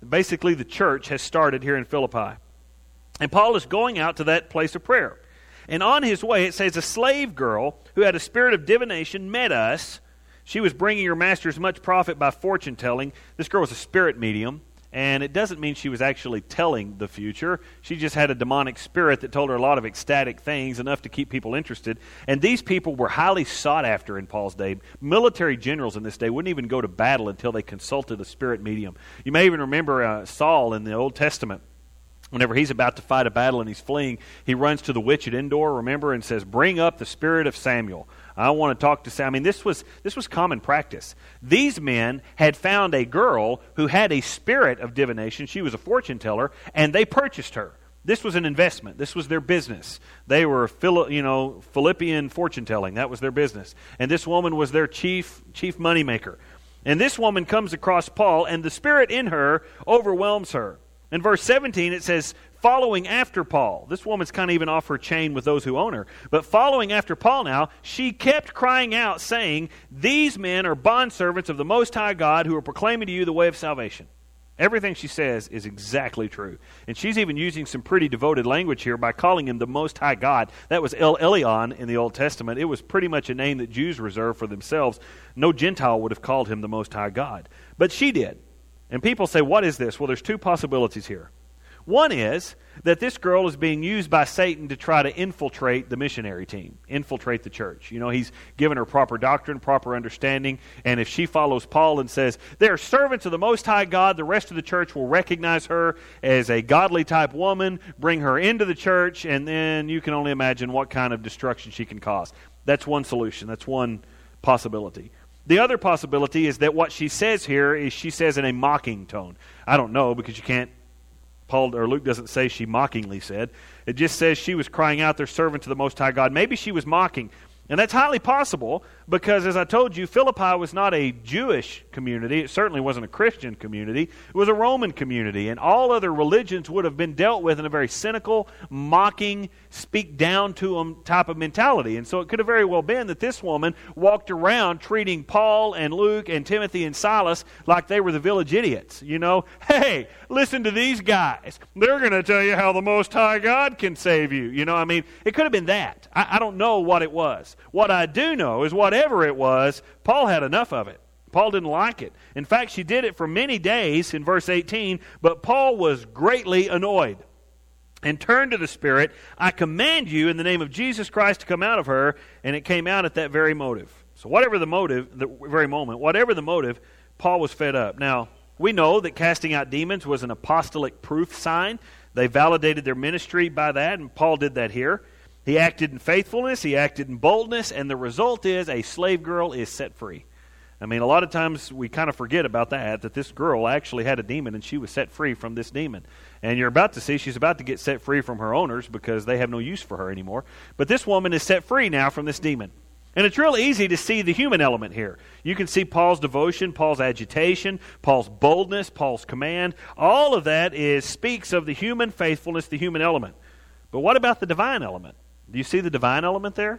Basically, the church has started here in Philippi. And Paul is going out to that place of prayer. And on his way, it says, a slave girl who had a spirit of divination met us. She was bringing her masters much profit by fortune telling. This girl was a spirit medium. And it doesn't mean she was actually telling the future. She just had a demonic spirit that told her a lot of ecstatic things, enough to keep people interested. And these people were highly sought after in Paul's day. Military generals in this day wouldn't even go to battle until they consulted a spirit medium. You may even remember uh, Saul in the Old Testament. Whenever he's about to fight a battle and he's fleeing, he runs to the witch at Endor, remember, and says, bring up the spirit of Samuel. I want to talk to Samuel. I mean, this was, this was common practice. These men had found a girl who had a spirit of divination. She was a fortune teller, and they purchased her. This was an investment. This was their business. They were, you know, Philippian fortune telling. That was their business. And this woman was their chief, chief moneymaker. And this woman comes across Paul, and the spirit in her overwhelms her. In verse seventeen, it says, following after Paul. This woman's kind of even off her chain with those who own her. But following after Paul now, she kept crying out, saying, these men are bondservants of the Most High God who are proclaiming to you the way of salvation. Everything she says is exactly true. And she's even using some pretty devoted language here by calling him the Most High God. That was El Elyon in the Old Testament. It was pretty much a name that Jews reserved for themselves. No Gentile would have called him the Most High God. But she did. And people say, what is this? Well, there's two possibilities here. One is that this girl is being used by Satan to try to infiltrate the missionary team, infiltrate the church. You know, he's given her proper doctrine, proper understanding, and if she follows Paul and says, they're servants of the Most High God, the rest of the church will recognize her as a godly type woman, bring her into the church, and then you can only imagine what kind of destruction she can cause. That's one solution. That's one possibility. The other possibility is that what she says here is she says in a mocking tone. I don't know, because you can't, Paul or Luke doesn't say she mockingly said. It just says she was crying out, they're servants of the Most High God. Maybe she was mocking. And that's highly possible because, as I told you, Philippi was not a Jewish community. It certainly wasn't a Christian community. It was a Roman community. And all other religions would have been dealt with in a very cynical, mocking, speak down to them type of mentality. And so it could have very well been that this woman walked around treating Paul and Luke and Timothy and Silas like they were the village idiots. You know, hey, listen to these guys. They're going to tell you how the Most High God can save you. You know, I mean, it could have been that. I, I don't know what it was. What I do know is whatever it was, Paul had enough of it. Paul didn't like it. In fact, she did it for many days in verse eighteen, but Paul was greatly annoyed and turned to the Spirit. I command you in the name of Jesus Christ to come out of her, and it came out at that very motive. So whatever the motive, the very moment, whatever the motive, Paul was fed up. Now, we know that casting out demons was an apostolic proof sign. They validated their ministry by that, and Paul did that here. He acted in faithfulness, he acted in boldness, and the result is a slave girl is set free. I mean, a lot of times we kind of forget about that, that this girl actually had a demon and she was set free from this demon. And you're about to see she's about to get set free from her owners because they have no use for her anymore. But this woman is set free now from this demon. And it's real easy to see the human element here. You can see Paul's devotion, Paul's agitation, Paul's boldness, Paul's command. All of that is speaks of the human faithfulness, the human element. But what about the divine element? Do you see the divine element there?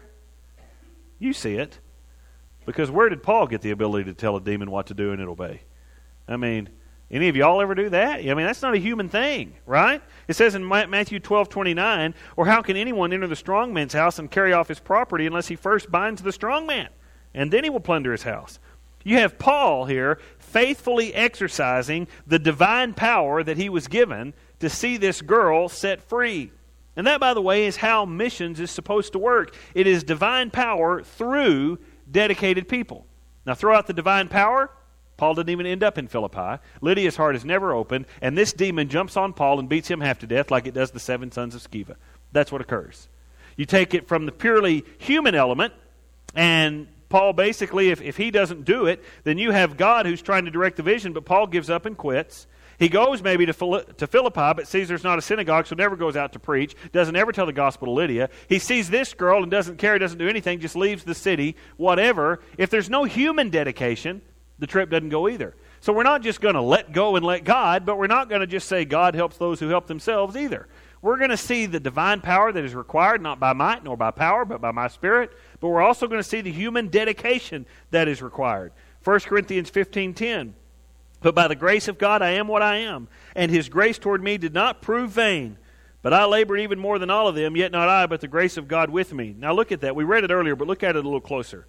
You see it. Because where did Paul get the ability to tell a demon what to do and it obey? I mean, any of y'all ever do that? I mean, that's not a human thing, right? It says in Matthew twelve twenty-nine, or how can anyone enter the strong man's house and carry off his property unless he first binds the strong man? And then he will plunder his house. You have Paul here faithfully exercising the divine power that he was given to see this girl set free. And that, by the way, is how missions is supposed to work. It is divine power through dedicated people. Now, throw out the divine power, Paul didn't even end up in Philippi. Lydia's heart is never opened, and this demon jumps on Paul and beats him half to death like it does the seven sons of Sceva. That's what occurs. You take it from the purely human element, and Paul basically, if, if he doesn't do it, then you have God who's trying to direct the vision, but Paul gives up and quits. He goes maybe to to Philippi, but sees there's not a synagogue, so never goes out to preach, doesn't ever tell the gospel to Lydia. He sees this girl and doesn't care, doesn't do anything, just leaves the city, whatever. If there's no human dedication, the trip doesn't go either. So we're not just going to let go and let God, but we're not going to just say God helps those who help themselves either. We're going to see the divine power that is required, not by might nor by power, but by my Spirit. But we're also going to see the human dedication that is required. First Corinthians fifteen ten. But by the grace of God I am what I am, and His grace toward me did not prove vain. But I labored even more than all of them, yet not I, but the grace of God with me. Now look at that. We read it earlier, but look at it a little closer.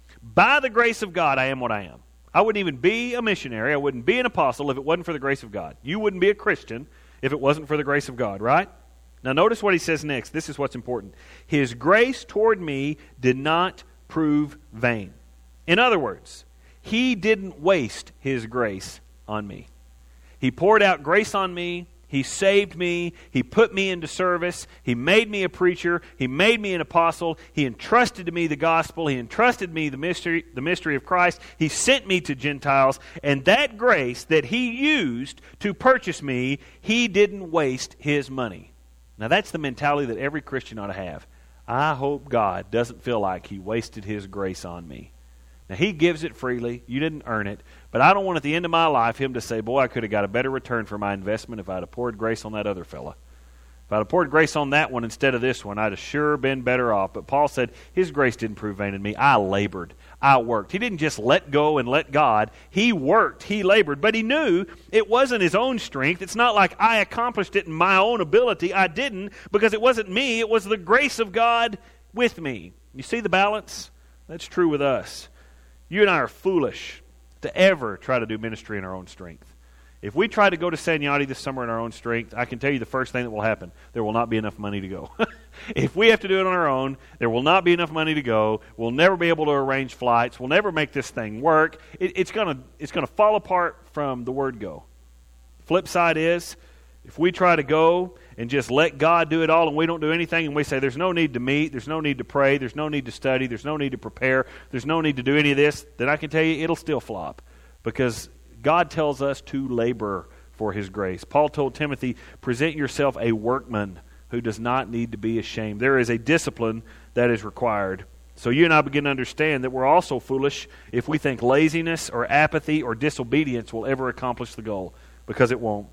By the grace of God I am what I am. I wouldn't even be a missionary, I wouldn't be an apostle if it wasn't for the grace of God. You wouldn't be a Christian if it wasn't for the grace of God, right? Now notice what he says next. This is what's important. His grace toward me did not prove vain. In other words, He didn't waste His grace on me. He poured out grace on me. He saved me. He put me into service. He made me a preacher. He made me an apostle. He entrusted to me the gospel. He entrusted me the mystery, the mystery of Christ. He sent me to Gentiles. And that grace that He used to purchase me, He didn't waste His money. Now that's the mentality that every Christian ought to have. I hope God doesn't feel like He wasted His grace on me. Now, He gives it freely. You didn't earn it. But I don't want at the end of my life Him to say, boy, I could have got a better return for my investment if I'd have poured grace on that other fella. If I'd have poured grace on that one instead of this one, I'd have sure been better off. But Paul said, His grace didn't prove vain in me. I labored. I worked. He didn't just let go and let God. He worked. He labored. But he knew it wasn't his own strength. It's not like I accomplished it in my own ability. I didn't, because it wasn't me. It was the grace of God with me. You see the balance? That's true with us. You and I are foolish to ever try to do ministry in our own strength. If we try to go to Sanyati this summer in our own strength, I can tell you the first thing that will happen. There will not be enough money to go. If we have to do it on our own, there will not be enough money to go. We'll never be able to arrange flights. We'll never make this thing work. It, it's going to it's going to fall apart from the word go. Flip side is, if we try to go and just let God do it all and we don't do anything and we say there's no need to meet, there's no need to pray, there's no need to study, there's no need to prepare, there's no need to do any of this, then I can tell you it'll still flop. Because God tells us to labor for His grace. Paul told Timothy, present yourself a workman who does not need to be ashamed. There is a discipline that is required. So you and I begin to understand that we're also foolish if we think laziness or apathy or disobedience will ever accomplish the goal, because it won't.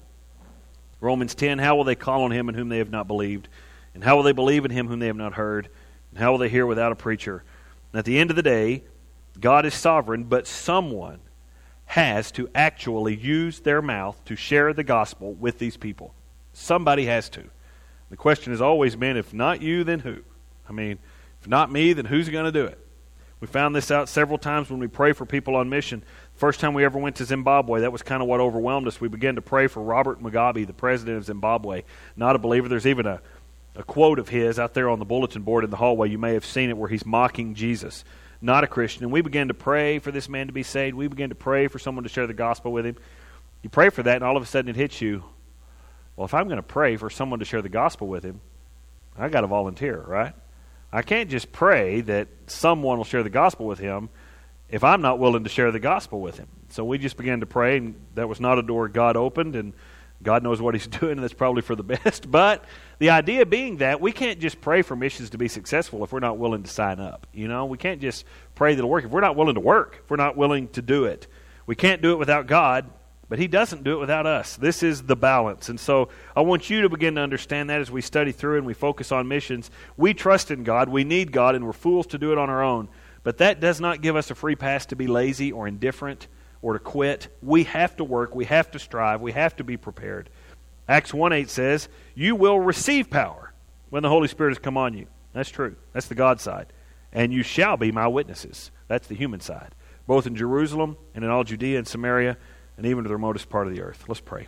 Romans ten, how will they call on Him in whom they have not believed? And how will they believe in Him whom they have not heard? And how will they hear without a preacher? And at the end of the day, God is sovereign, but someone has to actually use their mouth to share the gospel with these people. Somebody has to. The question has always been, if not you, then who? I mean, if not me, then who's going to do it? We found this out several times when we pray for people on mission. First time we ever went to Zimbabwe, that was kind of what overwhelmed us. We began to pray for Robert Mugabe, the president of Zimbabwe. Not a believer. There's even a, a quote of his out there on the bulletin board in the hallway. You may have seen it, where he's mocking Jesus. Not a Christian. And we began to pray for this man to be saved. We began to pray for someone to share the gospel with him. You pray for that, and all of a sudden it hits you. Well, if I'm going to pray for someone to share the gospel with him, I got to volunteer, right? I can't just pray that someone will share the gospel with him if I'm not willing to share the gospel with him. So we just began to pray, and that was not a door God opened, and God knows what He's doing, and that's probably for the best. But the idea being that we can't just pray for missions to be successful if we're not willing to sign up. You know, we can't just pray that it'll work if we're not willing to work, if we're not willing to do it. We can't do it without God, but He doesn't do it without us. This is the balance. And so I want you to begin to understand that as we study through and we focus on missions. We trust in God, we need God, and we're fools to do it on our own. But that does not give us a free pass to be lazy or indifferent or to quit. We have to work, we have to strive, we have to be prepared. Acts one eight says, you will receive power when the Holy Spirit has come on you. That's true. That's the God side. And you shall be my witnesses. That's the human side. Both in Jerusalem and in all Judea and Samaria and even to the remotest part of the earth. Let's pray.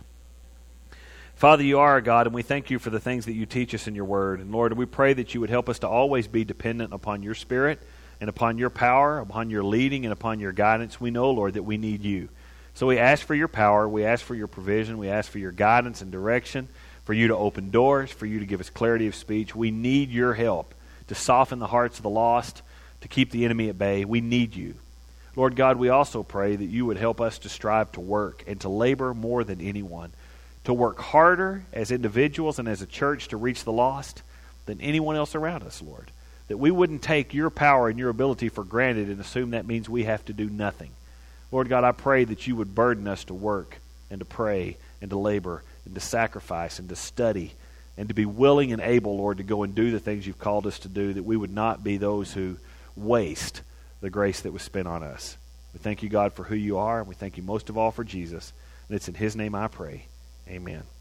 Father, you are our God, and we thank you for the things that you teach us in your word. And Lord, we pray that you would help us to always be dependent upon your Spirit and upon your power, upon your leading, and upon your guidance. We know, Lord, that we need you. So we ask for your power, we ask for your provision, we ask for your guidance and direction, for you to open doors, for you to give us clarity of speech. We need your help to soften the hearts of the lost, to keep the enemy at bay. We need you. Lord God, we also pray that you would help us to strive to work and to labor more than anyone, to work harder as individuals and as a church to reach the lost than anyone else around us, Lord. That we wouldn't take your power and your ability for granted and assume that means we have to do nothing. Lord God, I pray that you would burden us to work and to pray and to labor and to sacrifice and to study and to be willing and able, Lord, to go and do the things you've called us to do, that we would not be those who waste the grace that was spent on us. We thank you, God, for who you are, and we thank you most of all for Jesus. And it's in his name I pray. Amen.